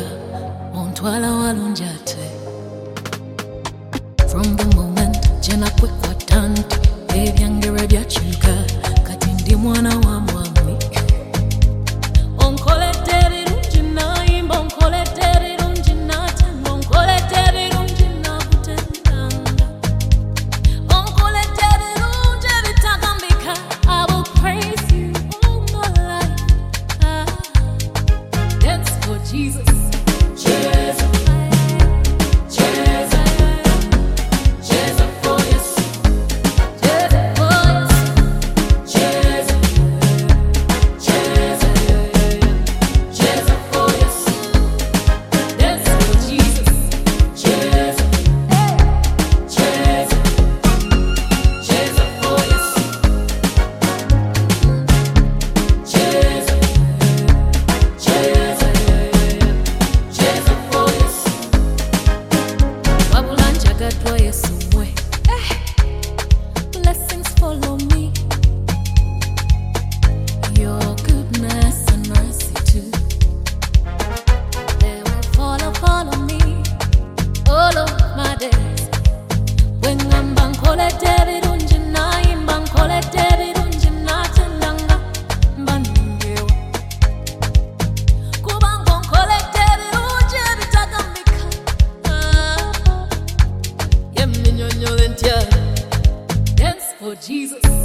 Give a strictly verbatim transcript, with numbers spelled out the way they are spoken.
ontwala walunjate. From the moment jena kwekwa tanti ebyangera byakyuka kati ndi mwana wa mwami. Onkolete birungi nayimba, onkolete birungi natema, onkolete birungi nakutendanga, onkolete birungi ebitagambika. I will praise you all my life. Ah, dance for Jesus. Jesus. Blessings follow me, your goodness and mercy too. They will follow, follow me all of my days. When I'm bankolete birungi nayimba, nkolete birungi natendanga, mbanungewa kubanga onkolete birungi ebitagambika. Ah, yemminyonyole ntya. Dance for Jesus.